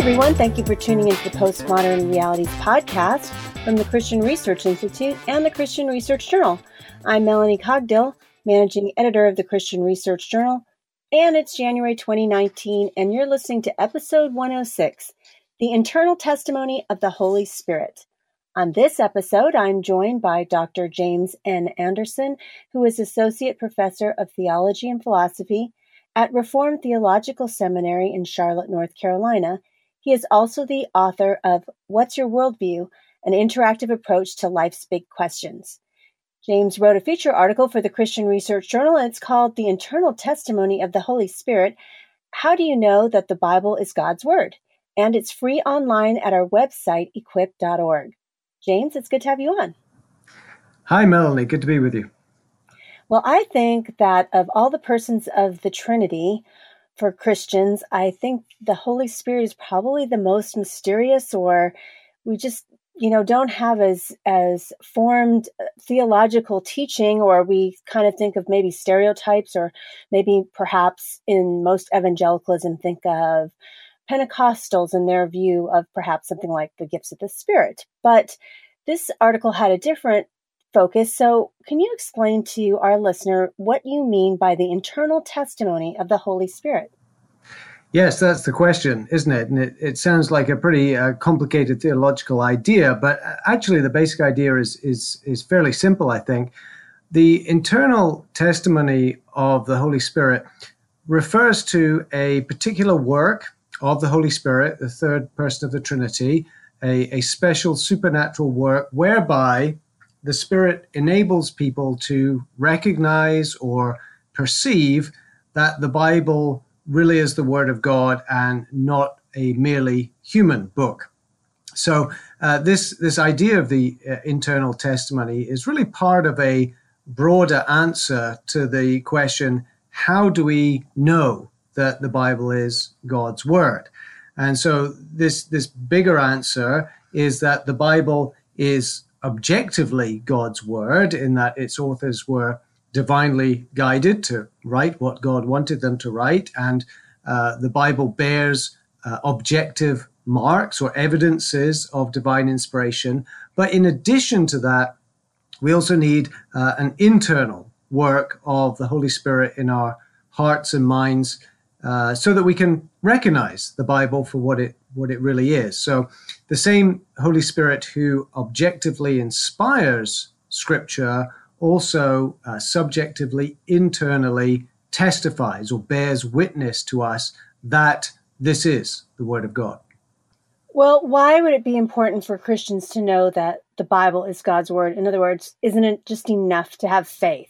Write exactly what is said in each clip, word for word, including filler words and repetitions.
everyone. Thank you for tuning into the Postmodern Realities podcast from the Christian Research Institute and the Christian Research Journal. I'm Melanie Cogdill, managing editor of the Christian Research Journal, and it's January twenty nineteen, and you're listening to episode one oh six, The Internal Testimony of the Holy Spirit. On this episode, I'm joined by Doctor James N. Anderson, who is Associate Professor of Theology and Philosophy at Reformed Theological Seminary in Charlotte, North Carolina. He is also the author of What's Your Worldview? An Interactive Approach to Life's Big Questions. James wrote a feature article for the Christian Research Journal, and it's called The Internal Testimony of the Holy Spirit. How do you know that the Bible is God's Word? And it's free online at our website, equip dot org. James, it's good to have you on. Hi, Melanie. Good to be with you. Well, I think that of all the persons of the Trinity, for Christians, I think the Holy Spirit is probably the most mysterious, or we just, you know, don't have as as formed theological teaching, or we kind of think of maybe stereotypes, or maybe perhaps in most evangelicalism think of Pentecostals and their view of perhaps something like the gifts of the Spirit. But this article had a different focus. So can you explain to our listener what you mean by the internal testimony of the Holy Spirit? Yes, that's the question, isn't it? And it, it sounds like a pretty uh, complicated theological idea, but actually the basic idea is, is, is fairly simple, I think. The internal testimony of the Holy Spirit refers to a particular work of the Holy Spirit, the third person of the Trinity, a, a special supernatural work whereby the Spirit enables people to recognize or perceive that the Bible really is the Word of God and not a merely human book. So uh, this, this idea of the uh, internal testimony is really part of a broader answer to the question, how do we know that the Bible is God's Word? And so this, this bigger answer is that the Bible is objectively God's Word, in that its authors were divinely guided to write what God wanted them to write, and uh, the Bible bears uh, objective marks or evidences of divine inspiration. But in addition to that, we also need uh, an internal work of the Holy Spirit in our hearts and minds, uh, so that we can recognize the Bible for what it what it really is. So the same Holy Spirit who objectively inspires Scripture also uh, subjectively, internally testifies or bears witness to us that this is the Word of God. Well, why would it be important for Christians to know that the Bible is God's Word? In other words, isn't it just enough to have faith?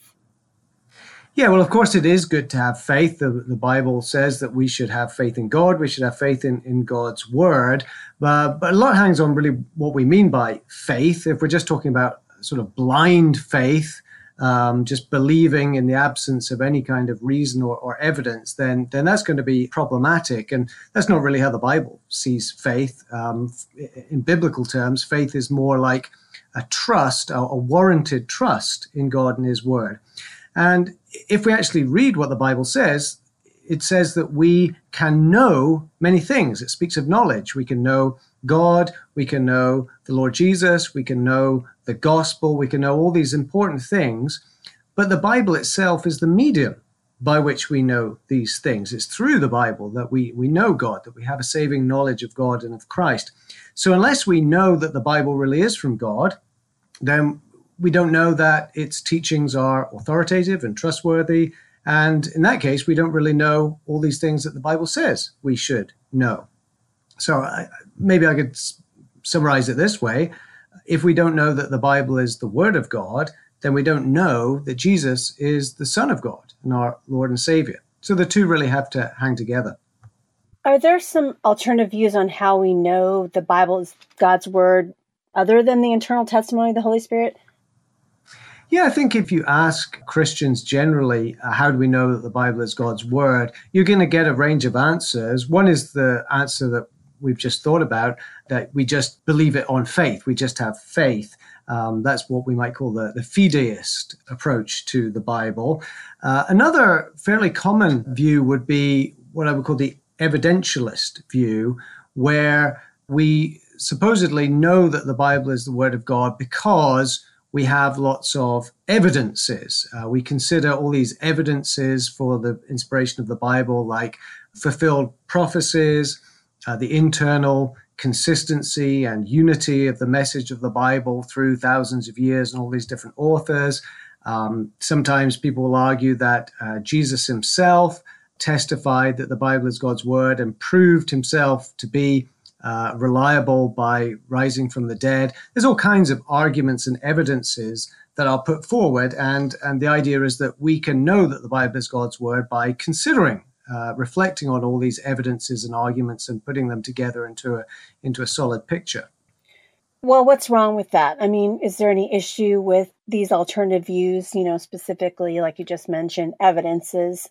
Yeah, well, of course, it is good to have faith. The, the Bible says that we should have faith in God. We should have faith in, in God's Word. But, but a lot hangs on really what we mean by faith. If we're just talking about sort of blind faith, um, just believing in the absence of any kind of reason or, or evidence, then, then that's going to be problematic. And that's not really how the Bible sees faith. Um, in biblical terms, faith is more like a trust, a, a warranted trust in God and His Word. And if we actually read what the Bible says, it says that we can know many things. It speaks of knowledge. We can know God, we can know the Lord Jesus, we can know the gospel, we can know all these important things. But the Bible itself is the medium by which we know these things. It's through the Bible that we, we know God, that we have a saving knowledge of God and of Christ. So unless we know that the Bible really is from God, then we don't know that its teachings are authoritative and trustworthy. And in that case, we don't really know all these things that the Bible says we should know. So I, maybe I could s- summarize it this way. If we don't know that the Bible is the Word of God, then we don't know that Jesus is the Son of God and our Lord and Savior. So the two really have to hang together. Are there some alternative views on how we know the Bible is God's Word other than the internal testimony of the Holy Spirit? Yeah, I think if you ask Christians generally, uh, how do we know that the Bible is God's Word, you're going to get a range of answers. One is the answer that we've just thought about, that we just believe it on faith. We just have faith. Um, that's what we might call the, the fideist approach to the Bible. Uh, another fairly common view would be what I would call the evidentialist view, where we supposedly know that the Bible is the Word of God because we have lots of evidences. Uh, we consider all these evidences for the inspiration of the Bible, like fulfilled prophecies, uh, the internal consistency and unity of the message of the Bible through thousands of years and all these different authors. Um, sometimes people will argue that uh, Jesus himself testified that the Bible is God's word and proved himself to be uh, reliable by rising from the dead. There's all kinds of arguments and evidences that are put forward, and, and the idea is that we can know that the Bible is God's word by considering Uh, reflecting on all these evidences and arguments and putting them together into a into a solid picture. Well, what's wrong with that? I mean, is there any issue with these alternative views, you know, specifically, like you just mentioned, evidences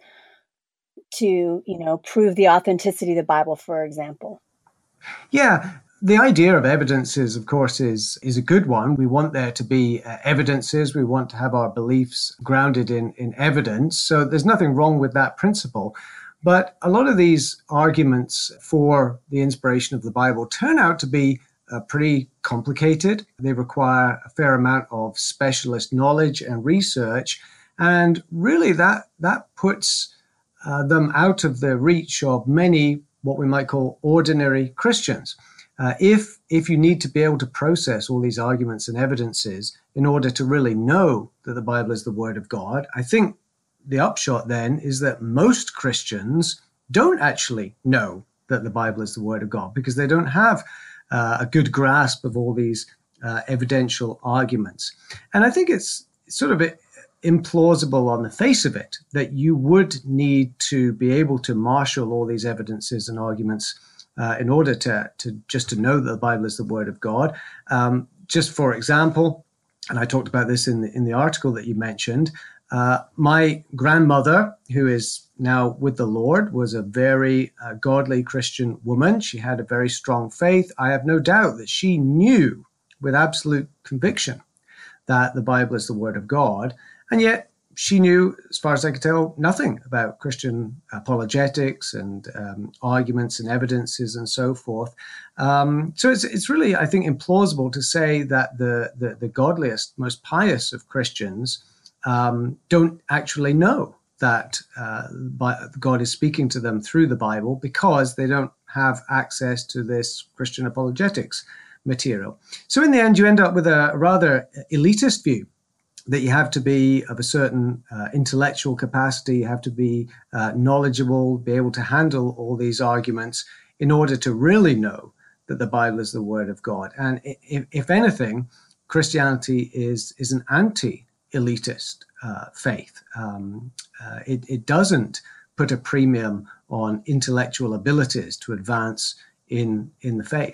to, you know, prove the authenticity of the Bible, for example? Yeah, the idea of evidences, of course, is is a good one. We want there to be uh, evidences. We want to have our beliefs grounded in, in evidence. So there's nothing wrong with that principle. But a lot of these arguments for the inspiration of the Bible turn out to be uh, pretty complicated. They require a fair amount of specialist knowledge and research. And really that, that puts uh, them out of the reach of many what we might call ordinary Christians. Uh, if, if you need to be able to process all these arguments and evidences in order to really know that the Bible is the Word of God, I think the upshot then is that most Christians don't actually know that the Bible is the Word of God because they don't have uh, a good grasp of all these uh, evidential arguments. And I think it's sort of implausible on the face of it that you would need to be able to marshal all these evidences and arguments uh, in order to, to just to know that the Bible is the Word of God. Um, just for example, and I talked about this in the, in the article that you mentioned, Uh, my grandmother, who is now with the Lord, was a very uh, godly Christian woman. She had a very strong faith. I have no doubt that she knew with absolute conviction that the Bible is the Word of God. And yet she knew, as far as I could tell, nothing about Christian apologetics and um, arguments and evidences and so forth. Um, so it's, it's really, I think, implausible to say that the, the, the godliest, most pious of Christians Um, don't actually know that uh, God is speaking to them through the Bible because they don't have access to this Christian apologetics material. So in the end, you end up with a rather elitist view that you have to be of a certain uh, intellectual capacity, you have to be uh, knowledgeable, be able to handle all these arguments in order to really know that the Bible is the Word of God. And if, if anything, Christianity is, is an anti elitist uh, faith. Um, uh, it, it doesn't put a premium on intellectual abilities to advance in in the faith.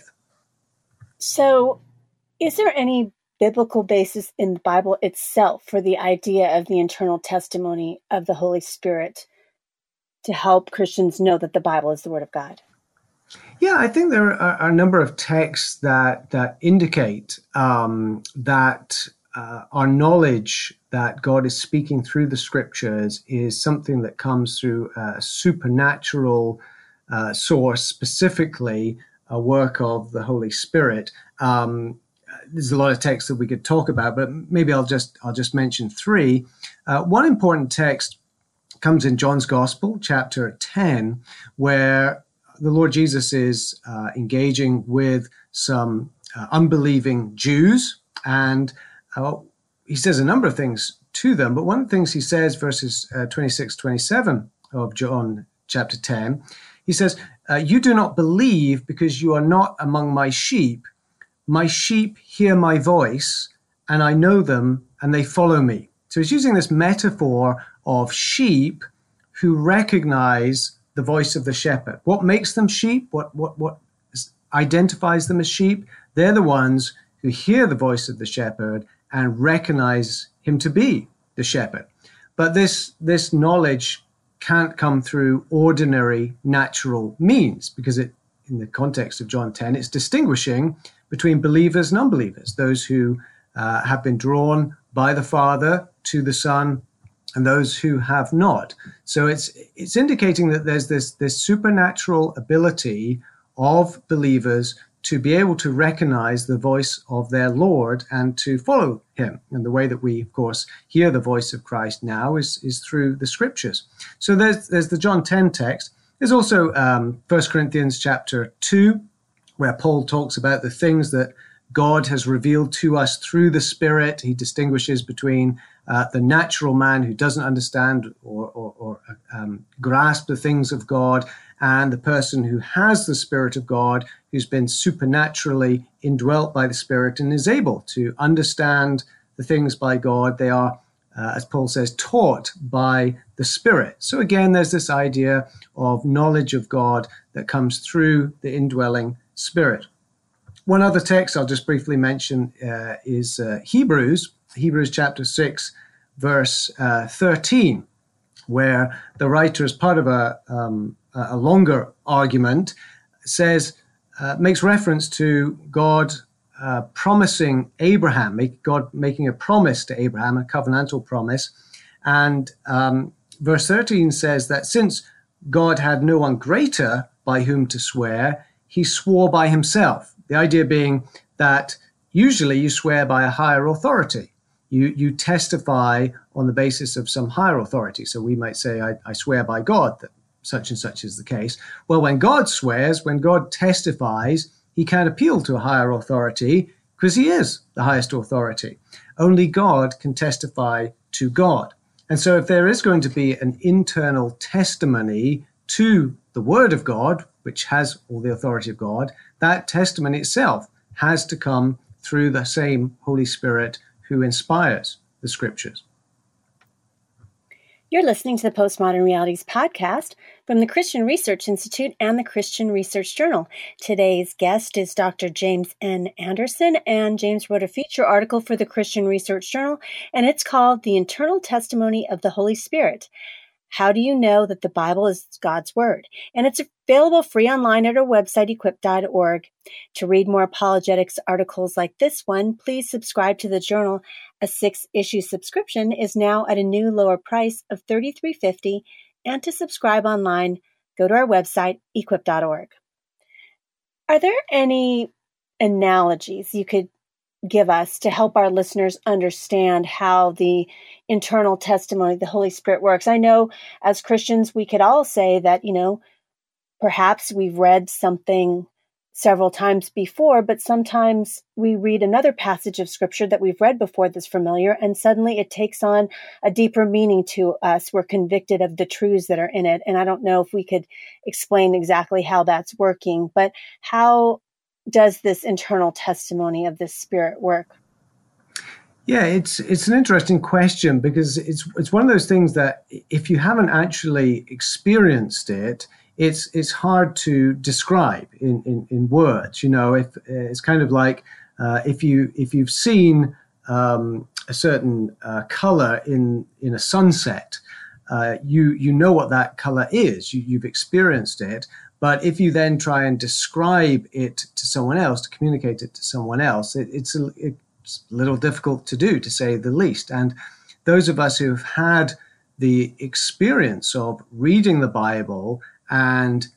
So is there any biblical basis in the Bible itself for the idea of the internal testimony of the Holy Spirit to help Christians know that the Bible is the Word of God? Yeah, I think there are, are a number of texts that, that indicate um, that Uh, our knowledge that God is speaking through the scriptures is something that comes through a supernatural uh, source, specifically a work of the Holy Spirit. Um, there's a lot of texts that we could talk about, but maybe I'll just I'll just mention three. Uh, one important text comes in John's Gospel, chapter ten, where the Lord Jesus is uh, engaging with some uh, unbelieving Jews, and Uh, he says a number of things to them, but one of the things he says, verses uh, twenty-six, twenty-seven of John chapter ten, he says, uh, you do not believe because you are not among my sheep. My sheep hear my voice, and I know them, and they follow me. So he's using this metaphor of sheep who recognize the voice of the shepherd. What makes them sheep? What, what, what identifies them as sheep? They're the ones who hear the voice of the shepherd and recognize him to be the shepherd. But this, this knowledge can't come through ordinary natural means because it, in the context of John ten, it's distinguishing between believers and unbelievers, those who uh, have been drawn by the Father to the Son and those who have not. So it's, it's indicating that there's this, this supernatural ability of believers to be able to recognize the voice of their Lord and to follow him. And the way that we, of course, hear the voice of Christ now is, is through the scriptures. So there's, there's the John ten text. There's also um, First Corinthians chapter two, where Paul talks about the things that God has revealed to us through the Spirit. He distinguishes between uh, the natural man who doesn't understand or, or, or um, grasp the things of God, and the person who has the Spirit of God, who's been supernaturally indwelt by the Spirit and is able to understand the things by God. They are, uh, as Paul says, taught by the Spirit. So again, there's this idea of knowledge of God that comes through the indwelling Spirit. One other text I'll just briefly mention uh, is uh, Hebrews, Hebrews chapter six, verse uh, thirteen, where the writer, as part of a, um, a longer argument, says, uh, makes reference to God uh, promising Abraham, make, God making a promise to Abraham, a covenantal promise. And um, verse thirteen says that since God had no one greater by whom to swear, he swore by himself. The idea being that usually you swear by a higher authority. You you testify on the basis of some higher authority. So we might say, I, I swear by God that such and such is the case. Well, when God swears, when God testifies, he can't appeal to a higher authority because he is the highest authority. Only God can testify to God. And so if there is going to be an internal testimony to the Word of God, which has all the authority of God, that testimony itself has to come through the same Holy Spirit who inspires the Scriptures. You're listening to the Postmodern Realities podcast from the Christian Research Institute and the Christian Research Journal. Today's guest is Doctor James N. Anderson, and James wrote a feature article for the Christian Research Journal, and it's called The Internal Testimony of the Holy Spirit. How do you know that the Bible is God's Word? And it's available free online at our website, equip dot org. To read more apologetics articles like this one, please subscribe to the journal. A six-issue subscription is now at a new lower price of thirty-three dollars and fifty cents. And to subscribe online, go to our website, equip dot org. Are there any analogies you could give us to help our listeners understand how the internal testimony of the Holy Spirit works? I know as Christians, we could all say that, you know, perhaps we've read something several times before, but sometimes we read another passage of Scripture that we've read before that's familiar, and suddenly it takes on a deeper meaning to us. We're convicted of the truths that are in it. And I don't know if we could explain exactly how that's working, but how does this internal testimony of the Spirit work? Yeah, it's it's an interesting question because it's it's one of those things that if you haven't actually experienced it, it's it's hard to describe in, in, in words. You know, if it's kind of like uh, if you if you've seen um, a certain uh, color in in a sunset, uh, you you know what that color is. You, you've experienced it. But if you then try and describe it to someone else, to communicate it to someone else, it, it's, a, it's a little difficult to do, to say the least. And those of us who've had the experience of reading the Bible, and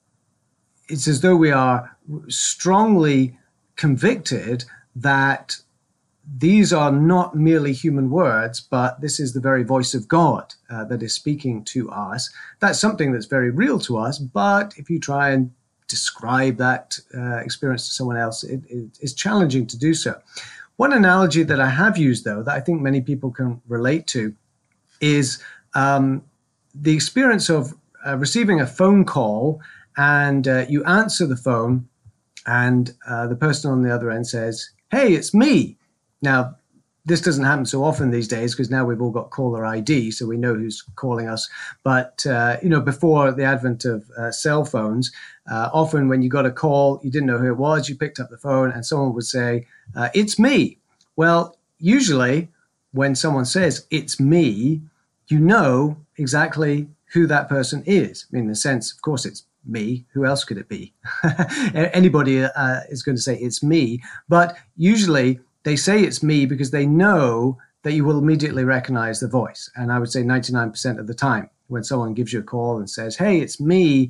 it's as though we are strongly convicted that these are not merely human words, but this is the very voice of God uh, that is speaking to us. That's something that's very real to us, but if you try and describe that uh, experience to someone else, it, it, it's challenging to do so. One analogy that I have used, though, that I think many people can relate to is um, the experience of uh, receiving a phone call, and uh, you answer the phone, and uh, the person on the other end says, "Hey, it's me." Now, this doesn't happen so often these days because now we've all got caller I D, so we know who's calling us. But, uh, you know, before the advent of uh, cell phones, uh, often when you got a call, you didn't know who it was, you picked up the phone and someone would say, uh, "It's me." Well, usually when someone says, "It's me," you know exactly who that person is. I mean, in the sense, of course, it's me. Who else could it be? Anybody uh, is going to say, "It's me." But usually they say it's me because they know that you will immediately recognize the voice. And I would say ninety-nine percent of the time when someone gives you a call and says, "Hey, it's me,"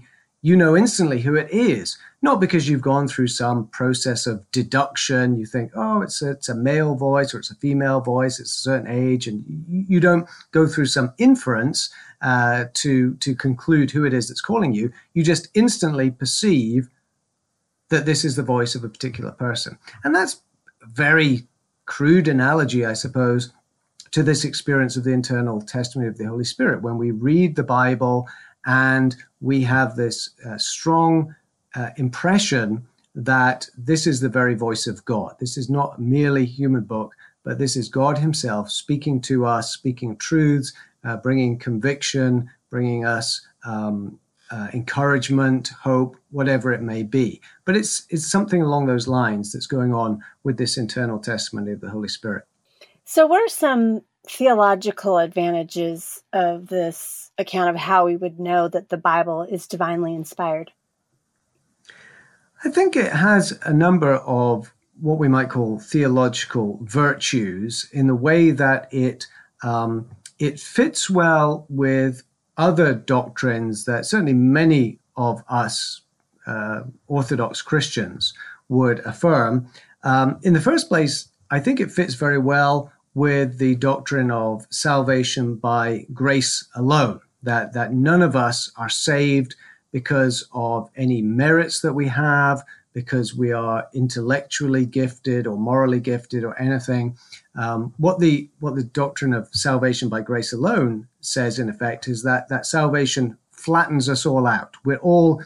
you know instantly who it is, not because you've gone through some process of deduction. You think, oh, it's a, it's a male voice or it's a female voice, it's a certain age, and you, you don't go through some inference uh, to, to conclude who it is that's calling you. You just instantly perceive that this is the voice of a particular person. And that's a very crude analogy, I suppose, to this experience of the internal testimony of the Holy Spirit. When we read the Bible and we have this uh, strong uh, impression that this is the very voice of God. This is not merely a human book, but this is God himself speaking to us, speaking truths, uh, bringing conviction, bringing us um, uh, encouragement, hope, whatever it may be. But it's it's something along those lines that's going on with this internal testimony of the Holy Spirit. So what are some theological advantages of this account of how we would know that the Bible is divinely inspired? I think it has a number of what we might call theological virtues in the way that it um, it fits well with other doctrines that certainly many of us uh, Orthodox Christians would affirm. Um, in the first place, I think it fits very well with the doctrine of salvation by grace alone, that, that none of us are saved because of any merits that we have, because we are intellectually gifted or morally gifted or anything. Um, what the what the doctrine of salvation by grace alone says, in effect, is that, that salvation flattens us all out. We're all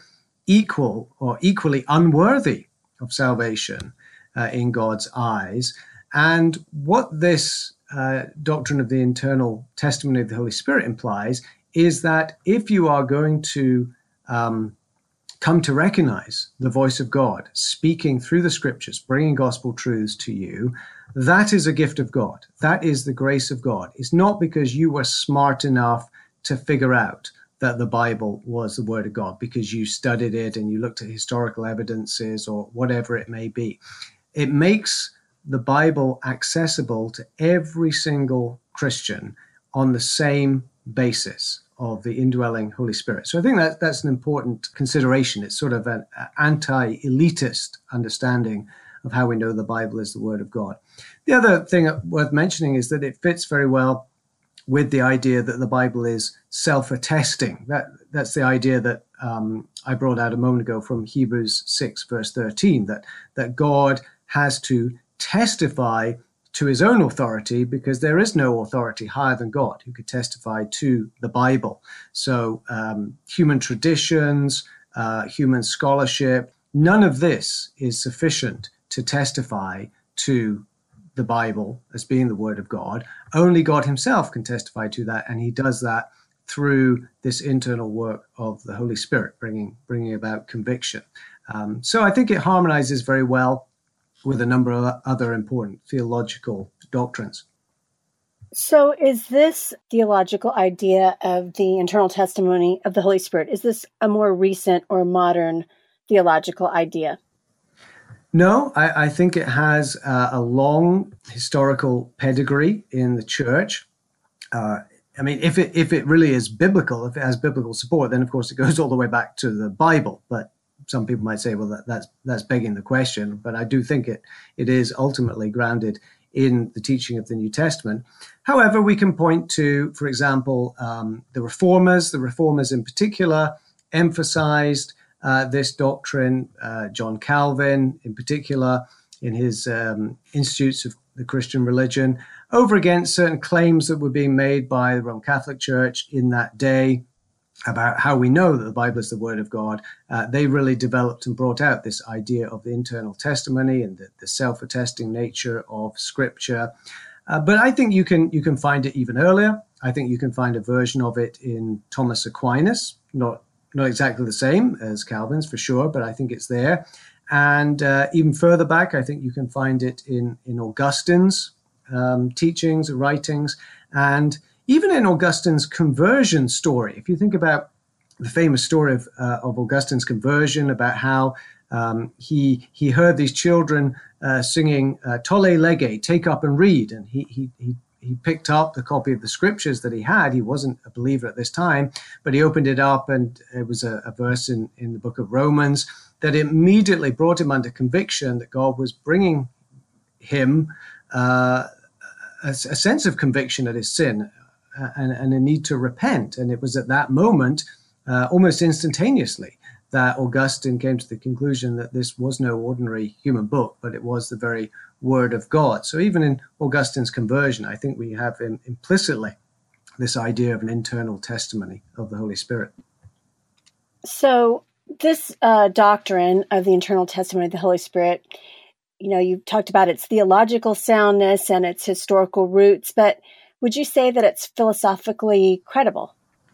equal or equally unworthy of salvation uh, in God's eyes. And what this uh, doctrine of the internal testimony of the Holy Spirit implies is that if you are going to um, come to recognize the voice of God speaking through the scriptures, bringing gospel truths to you, that is a gift of God. That is the grace of God. It's not because you were smart enough to figure out that the Bible was the word of God, because you studied it and you looked at historical evidences or whatever it may be. It makes the Bible accessible to every single Christian on the same basis of the indwelling Holy Spirit. So I think that that's an important consideration. It's sort of an anti-elitist understanding of how we know the Bible is the Word of God. The other thing worth mentioning is that it fits very well with the idea that the Bible is self-attesting. That that's the idea that um, I brought out a moment ago from Hebrews six, verse thirteen, that that God has to testify to his own authority, because there is no authority higher than God who could testify to the Bible. So um, human traditions, uh, human scholarship, none of this is sufficient to testify to the Bible as being the Word of God. Only God himself can testify to that, and he does that through this internal work of the Holy Spirit, bringing bringing about conviction. Um, so I think it harmonizes very well with a number of other important theological doctrines. So is this theological idea of the internal testimony of the Holy Spirit, is this a more recent or modern theological idea? No, I, I think it has uh, a long historical pedigree in the church. Uh, I mean, if it if it really is biblical, if it has biblical support, then of course it goes all the way back to the Bible. But some people might say, well, that, that's that's begging the question. But I do think it it is ultimately grounded in the teaching of the New Testament. However, we can point to, for example, um, the Reformers. The Reformers in particular emphasized uh, this doctrine. Uh, John Calvin, in particular, in his um, Institutes of the Christian Religion, over against certain claims that were being made by the Roman Catholic Church in that day about how we know that the Bible is the Word of God. Uh, they really developed and brought out this idea of the internal testimony and the, the self-attesting nature of Scripture. Uh, but I think you can you can find it even earlier. I think you can find a version of it in Thomas Aquinas, not not exactly the same as Calvin's for sure, but I think it's there. And uh, even further back, I think you can find it in in Augustine's um, teachings, writings, and even in Augustine's conversion story. If you think about the famous story of, uh, of Augustine's conversion, about how um, he he heard these children uh, singing uh, "Tolle lege," take up and read, and he he he he picked up the copy of the scriptures that he had. He wasn't a believer at this time, but he opened it up, and it was a, a verse in, in the book of Romans that immediately brought him under conviction that God was bringing him uh, a, a sense of conviction at his sin uh, and, and a need to repent. And it was at that moment, uh, almost instantaneously, that Augustine came to the conclusion that this was no ordinary human book, but it was the very Word of God. So even in Augustine's conversion, I think we have in, implicitly this idea of an internal testimony of the Holy Spirit. So this uh, doctrine of the internal testimony of the Holy Spirit, you know, you talked about its theological soundness and its historical roots, but would you say that it's philosophically credible?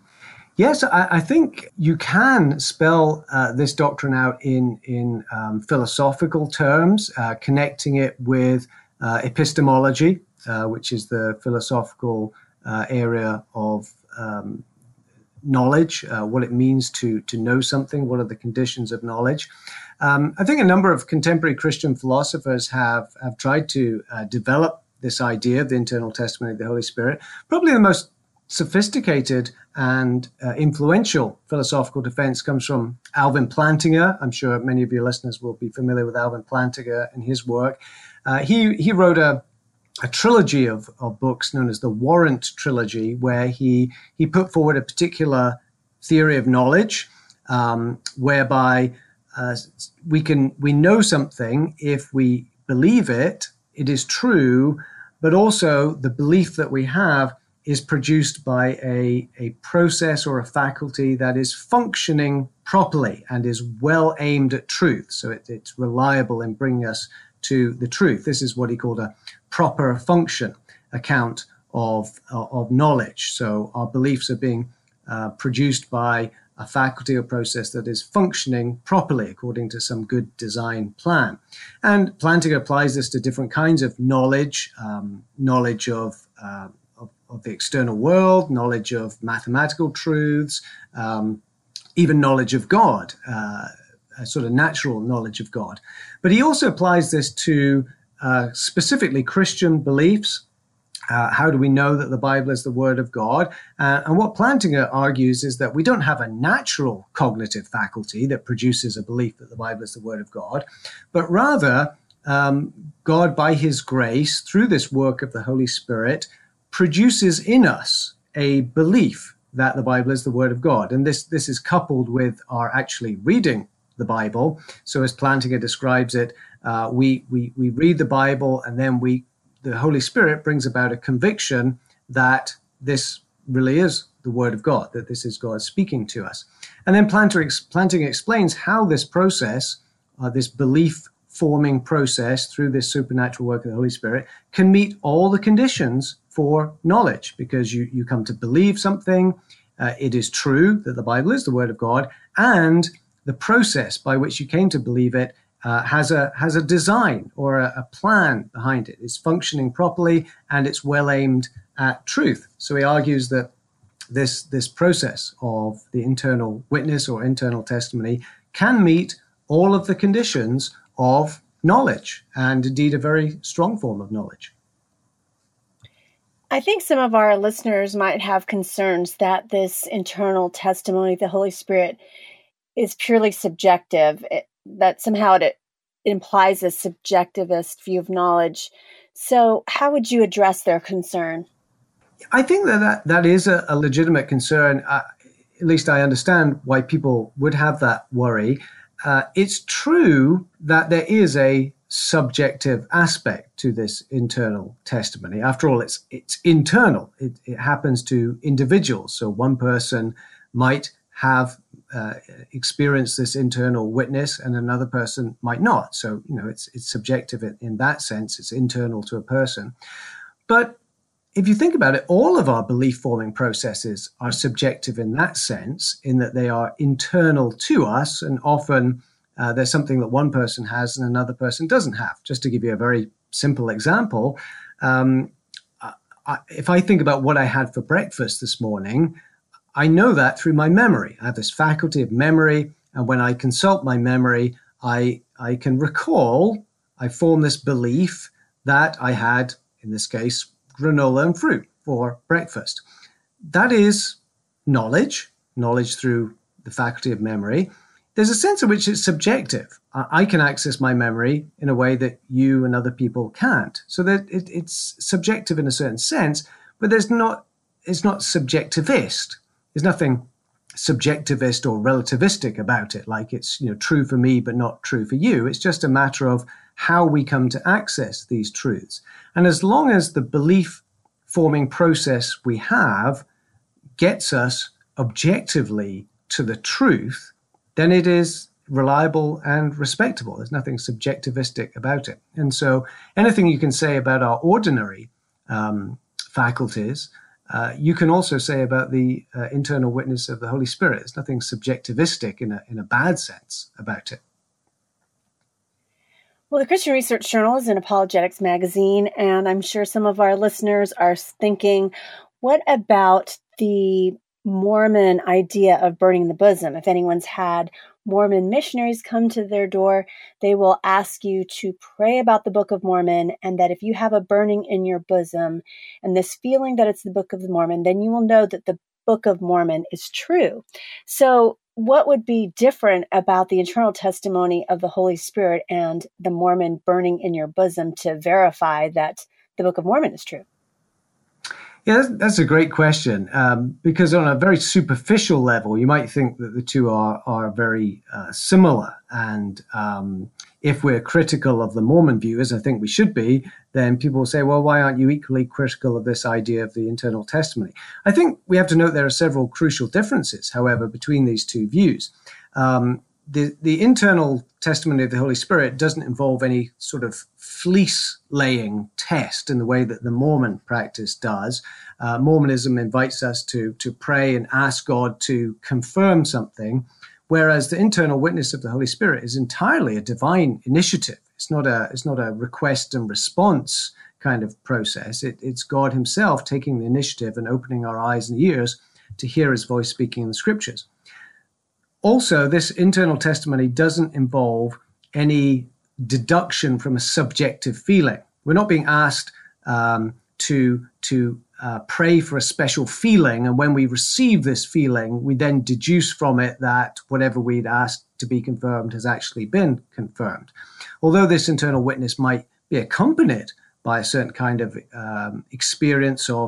Yes, I, I think you can spell uh, this doctrine out in, in um, philosophical terms, uh, connecting it with uh, epistemology, uh, which is the philosophical uh, area of um, knowledge, uh, what it means to, to know something, what are the conditions of knowledge. Um, I think a number of contemporary Christian philosophers have, have tried to uh, develop this idea of the internal testimony of the Holy Spirit. Probably the most sophisticated and uh, influential philosophical defense comes from Alvin Plantinga. I'm sure many of your listeners will be familiar with Alvin Plantinga and his work. Uh, he he wrote a, a trilogy of, of books known as the Warrant Trilogy, where he he put forward a particular theory of knowledge, um, whereby uh, we can we know something if we believe it, it is true, but also the belief that we have is produced by a, a process or a faculty that is functioning properly and is well aimed at truth. So it, it's reliable in bringing us to the truth. This is what he called a proper function account of, uh, of knowledge. So our beliefs are being uh, produced by a faculty or process that is functioning properly according to some good design plan. And Plantinga applies this to different kinds of knowledge, um, knowledge of uh, of the external world, knowledge of mathematical truths, um, even knowledge of God, uh, a sort of natural knowledge of God. But he also applies this to uh, specifically Christian beliefs. Uh, how do we know that the Bible is the Word of God? Uh, and what Plantinga argues is that we don't have a natural cognitive faculty that produces a belief that the Bible is the Word of God, but rather um, God, by his grace, through this work of the Holy Spirit, produces in us a belief that the Bible is the Word of God. And this, this is coupled with our actually reading the Bible. So as Plantinga describes it, uh, we, we, we read the Bible, and then we the Holy Spirit brings about a conviction that this really is the Word of God, that this is God speaking to us. And then Plantinga explains how this process, uh, this belief-forming process through this supernatural work of the Holy Spirit, can meet all the conditions for knowledge, because you, you come to believe something, uh, it is true that the Bible is the Word of God, and the process by which you came to believe it uh, has a has a design or a, a plan behind it. It's functioning properly, and it's well aimed at truth. So he argues that this this process of the internal witness or internal testimony can meet all of the conditions of knowledge, and indeed a very strong form of knowledge. I think some of our listeners might have concerns that this internal testimony of the Holy Spirit is purely subjective, it, that somehow it, it implies a subjectivist view of knowledge. So how would you address their concern? I think that that, that is a, a legitimate concern. Uh, at least I understand why people would have that worry. Uh, it's true that there is a subjective aspect to this internal testimony. After all, it's it's internal. It, it happens to individuals. So one person might have uh, experienced this internal witness, and another person might not. So you know, it's it's subjective in, in that sense. It's internal to a person. But if you think about it, all of our belief-forming processes are subjective in that sense, in that they are internal to us, and often Uh, there's something that one person has and another person doesn't have. Just to give you a very simple example, um, I, if I think about what I had for breakfast this morning, I know that through my memory. I have this faculty of memory, and when I consult my memory, I I can recall, I form this belief that I had, in this case, granola and fruit for breakfast. That is knowledge, knowledge through the faculty of memory. There's a sense in which it's subjective. I can access my memory in a way that you and other people can't. So that it, it's subjective in a certain sense, but there's not, it's not subjectivist. There's nothing subjectivist or relativistic about it, like it's, you know, true for me but not true for you. It's just a matter of how we come to access these truths. And as long as the belief forming process we have gets us objectively to the truth, then it is reliable and respectable. There's nothing subjectivistic about it. And so anything you can say about our ordinary um, faculties, uh, you can also say about the uh, internal witness of the Holy Spirit. There's nothing subjectivistic in a, in a bad sense about it. Well, the Christian Research Journal is an apologetics magazine, and I'm sure some of our listeners are thinking, what about the Mormon idea of burning the bosom? If anyone's had Mormon missionaries come to their door, they will ask you to pray about the Book of Mormon, and that if you have a burning in your bosom and this feeling that it's the Book of Mormon, then you will know that the Book of Mormon is true. So what would be different about the internal testimony of the Holy Spirit and the Mormon burning in your bosom to verify that the Book of Mormon is true? Yeah, that's, that's a great question, um, because on a very superficial level, you might think that the two are are very uh, similar. And um, if we're critical of the Mormon view, as I think we should be, then people will say, well, why aren't you equally critical of this idea of the internal testimony? I think we have to note there are several crucial differences, however, between these two views. Um, The, the internal testimony of the Holy Spirit doesn't involve any sort of fleece-laying test in the way that the Mormon practice does. Uh, Mormonism invites us to, to pray and ask God to confirm something, whereas the internal witness of the Holy Spirit is entirely a divine initiative. It's not a, it's not a request and response kind of process. It, it's God himself taking the initiative and opening our eyes and ears to hear his voice speaking in the scriptures. Also, this internal testimony doesn't involve any deduction from a subjective feeling. We're not being asked um, to, to uh, pray for a special feeling, and when we receive this feeling, we then deduce from it that whatever we'd asked to be confirmed has actually been confirmed. Although this internal witness might be accompanied by a certain kind of um, experience of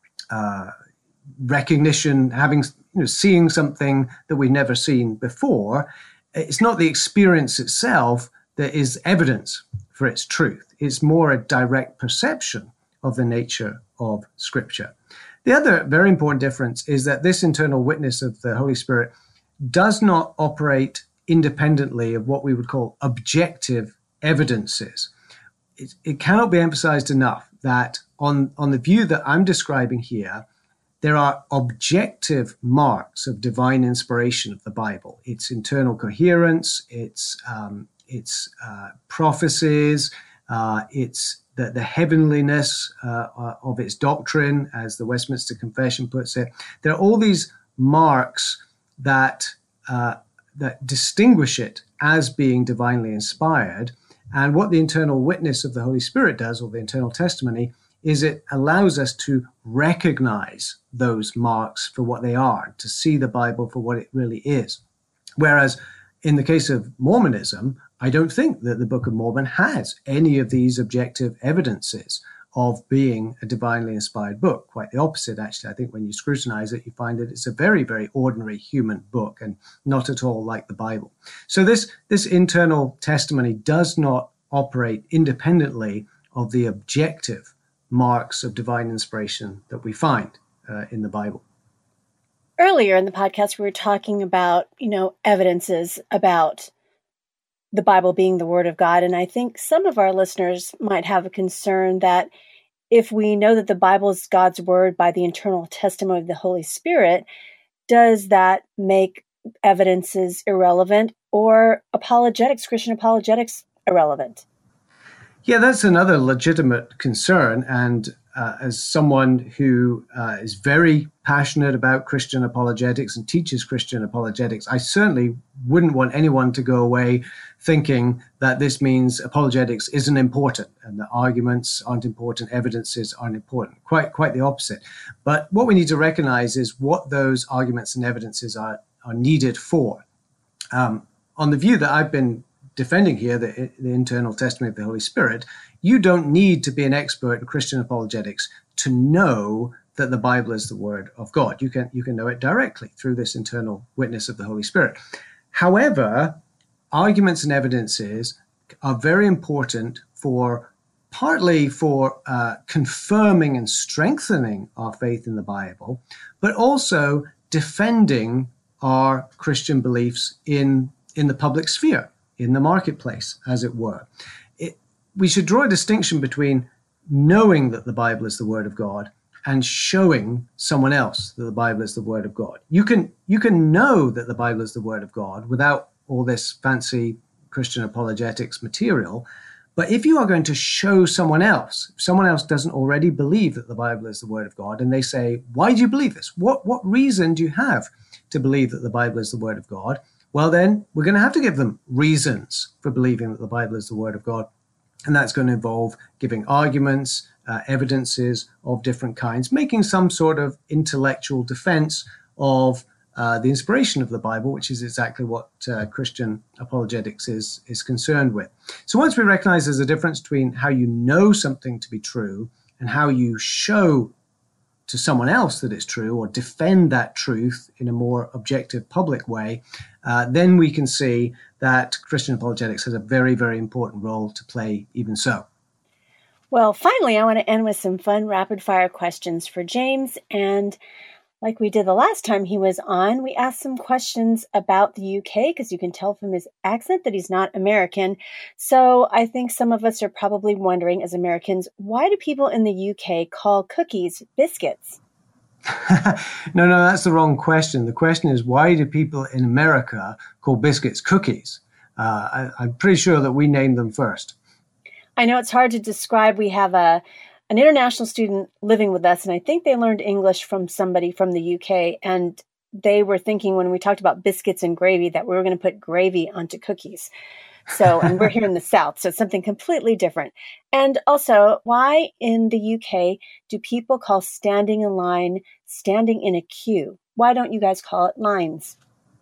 uh, recognition, having, you know, seeing something that we've never seen before, it's not the experience itself that is evidence for its truth. It's more a direct perception of the nature of Scripture. The other very important difference is that this internal witness of the Holy Spirit does not operate independently of what we would call objective evidences. It, it cannot be emphasized enough that on, on the view that I'm describing here, there are objective marks of divine inspiration of the Bible. Its internal coherence, its um, its uh, prophecies, uh, its the, the heavenliness uh, of its doctrine, as the Westminster Confession puts it. There are all these marks that uh, that distinguish it as being divinely inspired. And what the internal witness of the Holy Spirit does, or the internal testimony, is it allows us to recognize those marks for what they are, to see the Bible for what it really is. Whereas in the case of Mormonism, I don't think that the Book of Mormon has any of these objective evidences of being a divinely inspired book. Quite the opposite, actually. I think when you scrutinize it, you find that it's a very, very ordinary human book and not at all like the Bible. So this, this internal testimony does not operate independently of the objective marks of divine inspiration that we find uh, in the Bible. Earlier in the podcast, we were talking about, you know, evidences about the Bible being the Word of God. And I think some of our listeners might have a concern that if we know that the Bible is God's Word by the internal testimony of the Holy Spirit, does that make evidences irrelevant, or apologetics, Christian apologetics, irrelevant? Yeah, that's another legitimate concern. And uh, as someone who uh, is very passionate about Christian apologetics and teaches Christian apologetics, I certainly wouldn't want anyone to go away thinking that this means apologetics isn't important and the arguments aren't important, evidences aren't important. Quite, quite the opposite. But what we need to recognize is what those arguments and evidences are, are needed for. Um, on the view that I've been defending here, the, the internal testimony of the Holy Spirit, you don't need to be an expert in Christian apologetics to know that the Bible is the Word of God. You can, you can know it directly through this internal witness of the Holy Spirit. However, arguments and evidences are very important for partly for uh, confirming and strengthening our faith in the Bible, but also defending our Christian beliefs in, in the public sphere, in the marketplace, as it were. It, we should draw a distinction between knowing that the Bible is the Word of God and showing someone else that the Bible is the Word of God. You can, you can know that the Bible is the Word of God without all this fancy Christian apologetics material. But if you are going to show someone else, if someone else doesn't already believe that the Bible is the Word of God, and they say, why do you believe this? What, what reason do you have to believe that the Bible is the Word of God? Well, then we're going to have to give them reasons for believing that the Bible is the Word of God. And that's going to involve giving arguments, uh, evidences of different kinds, making some sort of intellectual defense of uh, the inspiration of the Bible, which is exactly what uh, Christian apologetics is, is concerned with. So once we recognize there's a difference between how you know something to be true and how you show to someone else that it's true or defend that truth in a more objective public way, uh, then we can see that Christian apologetics has a very, very important role to play even so. Well, finally, I want to end with some fun rapid fire questions for James. And like we did the last time he was on, we asked some questions about the U K because you can tell from his accent that he's not American. So I think some of us are probably wondering as Americans, why do people in the U K call cookies biscuits? no, no, that's the wrong question. The question is, why do people in America call biscuits cookies? Uh, I, I'm pretty sure that we named them first. I know it's hard to describe. We have a an international student living with us, and I think they learned English from somebody from the U K, and they were thinking when we talked about biscuits and gravy that we were going to put gravy onto cookies. So, and we're here in the South, so it's something completely different. And also, why in the U K do people call standing in line standing in a queue? Why don't you guys call it lines?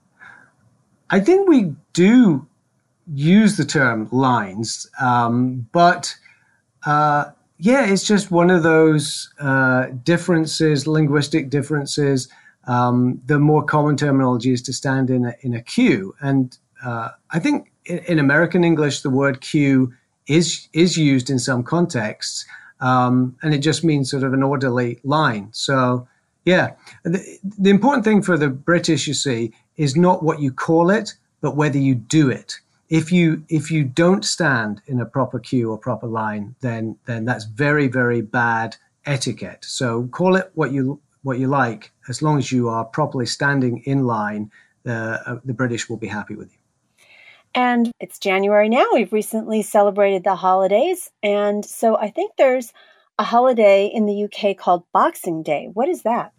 I think we do use the term lines, um, but uh, yeah, it's just one of those uh, differences, linguistic differences. Um, the more common terminology is to stand in a, in a queue. And uh, I think in, in American English, the word queue is is used in some contexts, um, and it just means sort of an orderly line. So, yeah, the, the important thing for the British, you see, is not what you call it, but whether you do it. If you if you don't stand in a proper queue or proper line, then then that's very, very bad etiquette. So call it what you what you like, as long as you are properly standing in line, uh, uh, the British will be happy with you. And it's January now. We've recently celebrated the holidays, and so I think there's a holiday in the U K called Boxing Day. What is that?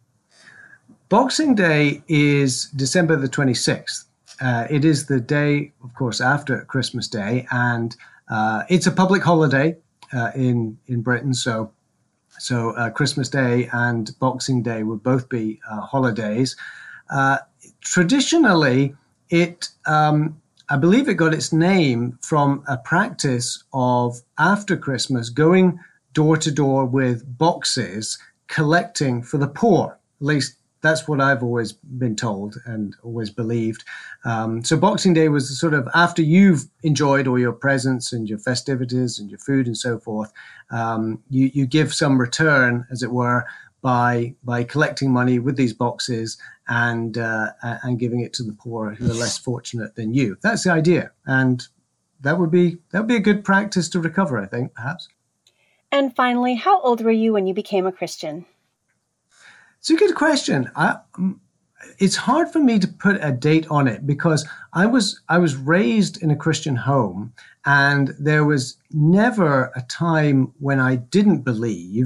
Boxing Day is December the twenty-sixth. Uh, it is the day, of course, after Christmas Day, and uh, it's a public holiday uh, in in Britain. So, so uh, Christmas Day and Boxing Day would both be uh, holidays. Uh, traditionally, it um, I believe it got its name from a practice of after Christmas going door to door with boxes collecting for the poor. At least that's what I've always been told and always believed. Um, so Boxing Day was sort of after you've enjoyed all your presents and your festivities and your food and so forth, um, you, you give some return, as it were, by by collecting money with these boxes and uh, and giving it to the poor who are less fortunate than you. That's the idea, and that would be that would be a good practice to recover, I think, perhaps. And finally, how old were you when you became a Christian? It's a good question. I, it's hard for me to put a date on it because I was I was raised in a Christian home, and there was never a time when I didn't believe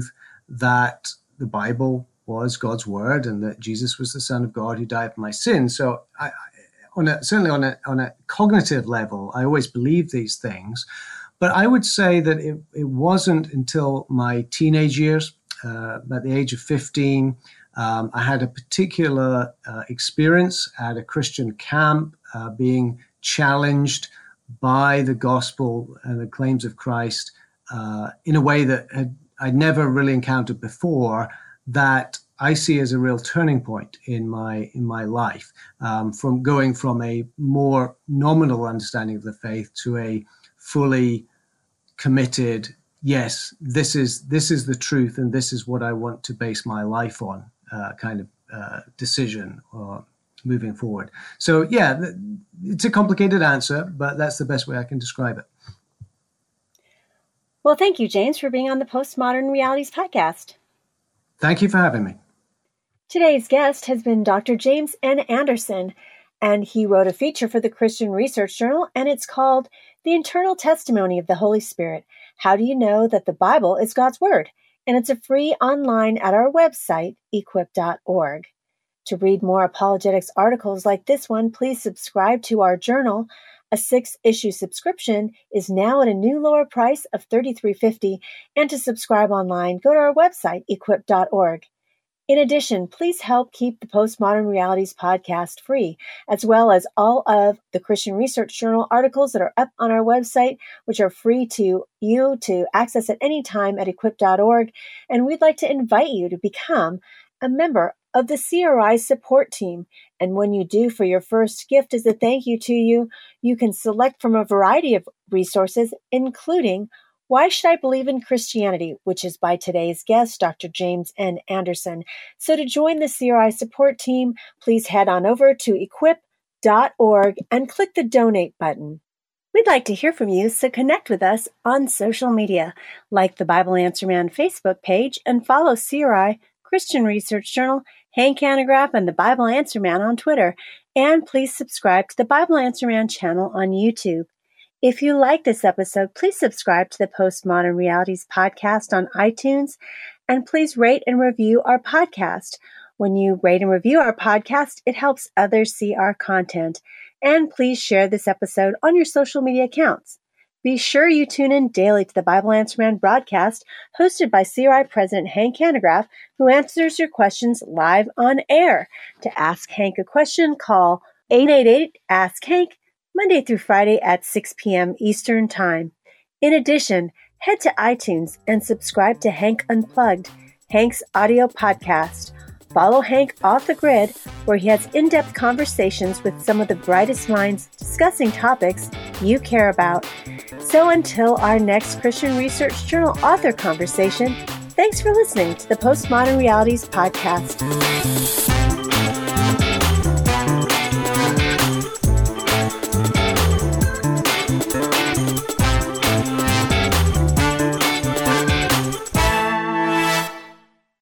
that the Bible was God's word and that Jesus was the Son of God who died for my sins. So I, on a, certainly on a, on a cognitive level, I always believed these things. But I would say that it, it wasn't until my teenage years, uh, at the age of fifteen, um, I had a particular uh, experience at a Christian camp, uh, being challenged by the gospel and the claims of Christ uh, in a way that had, I'd never really encountered before, that I see as a real turning point in my in my life, um, from going from a more nominal understanding of the faith to a fully committed, yes, this is this is the truth and this is what I want to base my life on, uh, kind of uh, decision or moving forward. So yeah, it's a complicated answer, but that's the best way I can describe it. Well, thank you, James, for being on the Postmodern Realities podcast. Thank you for having me. Today's guest has been Doctor James N. Anderson, and he wrote a feature for the Christian Research Journal, and it's called The Internal Testimony of the Holy Spirit. How do you know that the Bible is God's Word? And it's a free online at our website, equip dot org. To read more apologetics articles like this one, please subscribe to our journal. A six-issue subscription is now at a new lower price of thirty-three dollars and fifty cents, and to subscribe online, go to our website, equip dot org. In addition, please help keep the Postmodern Realities podcast free, as well as all of the Christian Research Journal articles that are up on our website, which are free to you to access at any time at equip dot org. And we'd like to invite you to become a member of the C R I support team. And when you do, for your first gift as a thank you to you, you can select from a variety of resources, including Why Should I Believe in Christianity?, which is by today's guest, Doctor James N. Anderson. So to join the C R I support team, please head on over to equip dot org and click the donate button. We'd like to hear from you, so connect with us on social media, like the Bible Answer Man Facebook page, and follow C R I, Christian Research Journal, Hank Hanegraaff, and the Bible Answer Man on Twitter. And please subscribe to the Bible Answer Man channel on YouTube. If you like this episode, please subscribe to the Postmodern Realities podcast on iTunes, and please rate and review our podcast. When you rate and review our podcast, it helps others see our content. And please share this episode on your social media accounts. Be sure you tune in daily to the Bible Answer Man broadcast, hosted by C R I President Hank Hanegraaff, who answers your questions live on air. To ask Hank a question, call eight eight eight, ask Hank, Monday through Friday at six p.m. Eastern Time. In addition, head to iTunes and subscribe to Hank Unplugged, Hank's audio podcast. Follow Hank Off the Grid, where he has in-depth conversations with some of the brightest minds discussing topics you care about. So until our next Christian Research Journal author conversation, thanks for listening to the Postmodern Realities podcast.